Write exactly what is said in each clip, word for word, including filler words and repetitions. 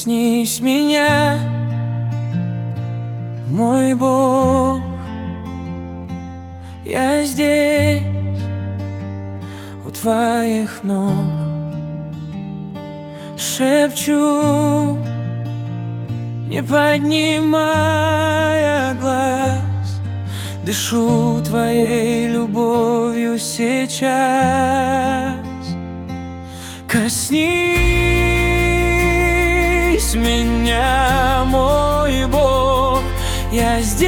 Коснись меня, мой Бог, я здесь, у твоих ног. Шепчу, не поднимая глаз, дышу твоей любовью сейчас. Коснись меня, мой Бог, я здесь,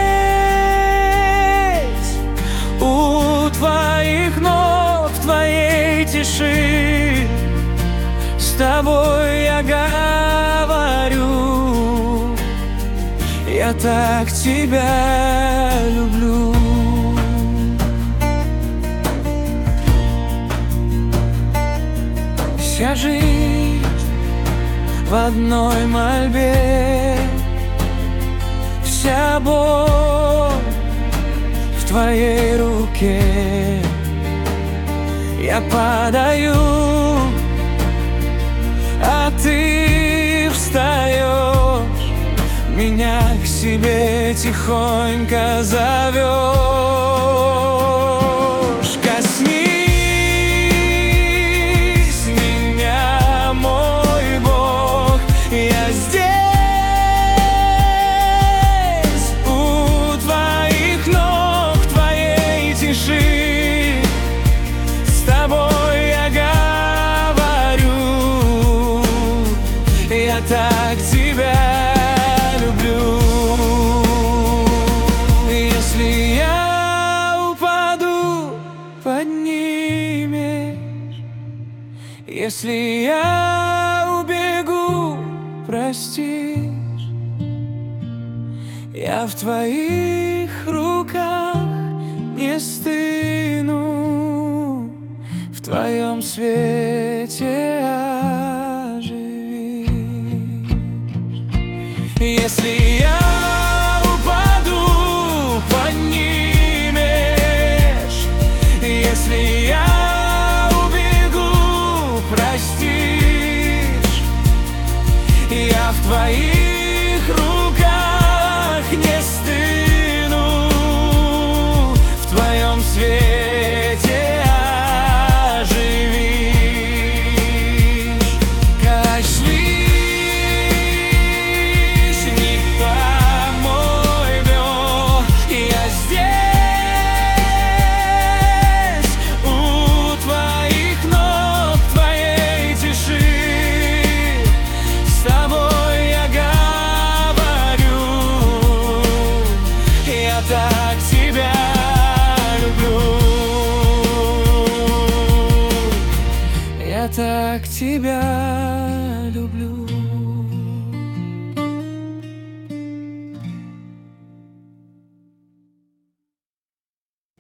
у твоих ног, в твоей тиши. С тобой я говорю, я так тебя люблю. Вся жизнь в одной мольбе, вся боль в твоей руке. Я падаю, а ты встаешь, меня к себе тихонько зовешь. Коснись меня, мой Бог, я здесь, у твоих ног, в твоей тиши. С тобой я говорю, я так тебя люблю. Если я упаду, поднимешь. Если я убегу, простишь. Я в твоих руках не стыну, в твоем свете оживишь. Если я упаду, поднимешь. Если я убегу, простишь. Я в твоих руках не стыну, в твоем свете оживишь. Коснись, никто мой Бог, я здесь, у твоих ног, в твоей тиши. С тобой я говорю, я так тебя люблю. Я так тебя